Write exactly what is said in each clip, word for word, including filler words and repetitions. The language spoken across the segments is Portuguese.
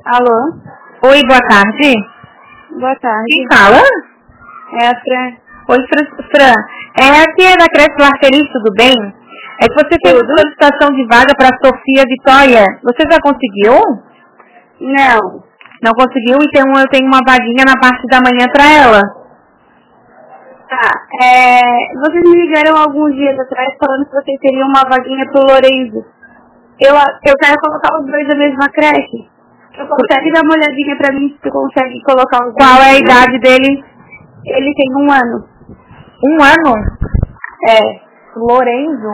Alô? Oi, boa tarde. Boa tarde. Quem fala? É a Fran. Oi, Fran. Fran. É, aqui é da Creche Lar Feliz, tudo bem? É que você fez Tudo. uma solicitação de vaga para Sofia Vitória. Você já conseguiu? Não. Não conseguiu? Então eu tenho uma vaguinha na parte da manhã para ela. Tá. É, vocês me ligaram alguns dias atrás falando que vocês teriam uma vaguinha pro Lorenzo. Eu, eu quero colocar os dois na mesma creche. Tu consegue dar uma olhadinha pra mim se tu consegue colocar os dois? Qual é a idade dele? Ele tem um ano. Um ano? É. Lorenzo?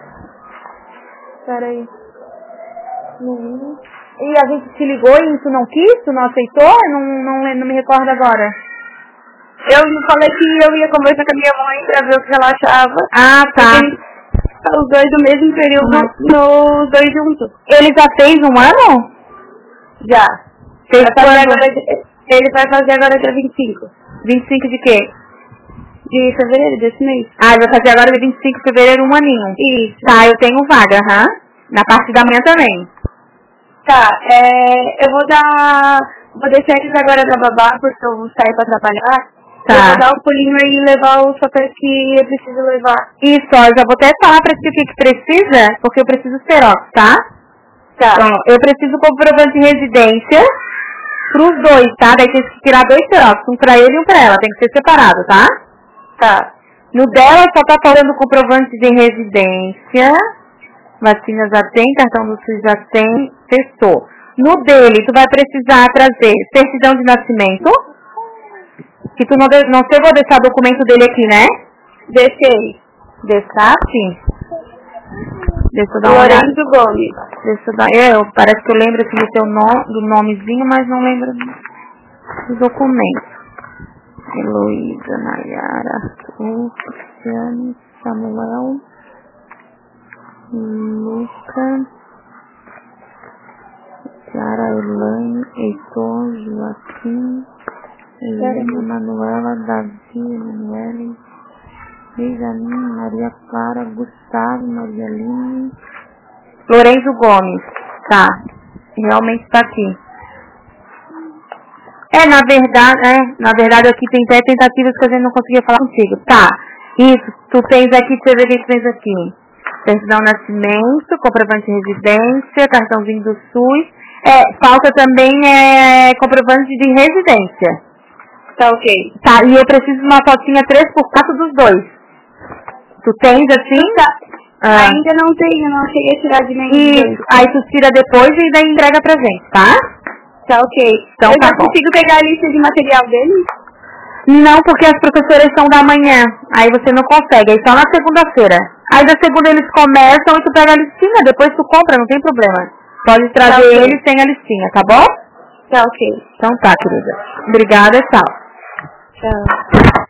Peraí. Uhum. E a gente te ligou e tu não quis? Tu não aceitou? Não, não, não me recordo agora. Eu falei que eu ia conversar com a minha mãe pra ver o que ela achava. Ah, tá. Porque os dois no mesmo período, Uhum. nos dois juntos. Ele já fez um ano? Já. Fez Vai fazer quando? agora, ele vai fazer agora dia vinte e cinco. vinte e cinco de quê? De fevereiro desse mês. Ah, ele vai fazer agora dia vinte e cinco de fevereiro um aninho. Isso. Tá, eu tenho vaga, aham. Na parte da manhã também. Tá, é, eu vou dar, vou deixar eles agora da babá, porque eu vou sair pra trabalhar. Tá. Eu vou dar um pulinho aí e levar os papéis que eu preciso levar. Isso, ó, eu já vou até falar pra ti o que que precisa, porque eu preciso xerox, tá? Tá. Então, eu preciso comprovante de residência pros dois, tá? Daí tem que tirar dois xerox, um pra ele e um pra ela, tem que ser separado, tá? Tá. No dela só tá falando comprovante de residência, vacina já tem, cartão do SUS já tem, testou. No dele, tu vai precisar trazer certidão de nascimento, que tu não, de, não chegou a deixar o documento dele aqui, né? Deixei. Deixaste? Deixa eu dar uma olhada. Lorenzo Gomes. Deixa eu dar, eu, parece que eu lembro aqui do teu nome, do nomezinho, mas não lembro do documento. Heloísa, Nayara, Arthur, Cristiane, Samuel, Luca, Tiara, Elaine, Heitor, Joaquim, Helena, Manuela, Davi, Emanuele, Benjamin, Maria Clara, Gustavo, Maria Aline, Lorenzo Gomes. Tá, realmente está aqui. É, na verdade, é, na verdade aqui tem até tentativas que a gente não conseguia falar contigo. Tá, isso, tu tens aqui, deixa eu ver o que tu tens aqui. Certidão de nascimento, comprovante de residência, cartãozinho do SUS. É, falta também é, comprovante de residência. Tá ok. Tá, e eu preciso de uma fotinha três por quatro dos dois. Tu tens assim? Tá. Ah. Ainda não tenho, não cheguei a tirar de nenhum. Isso, aí tu tira depois e daí entrega pra gente, tá? Tá ok. Então eu tá já bom. consigo pegar a lista de material dele? Não, porque as professoras são da manhã. Aí você não consegue, aí só na segunda-feira. Aí na segunda eles começam e tu pega a listinha, depois tu compra, não tem problema. Pode trazer tá okay. eles sem a listinha, tá bom? Tá ok. Então tá, querida. Obrigada, tchau. Tchau.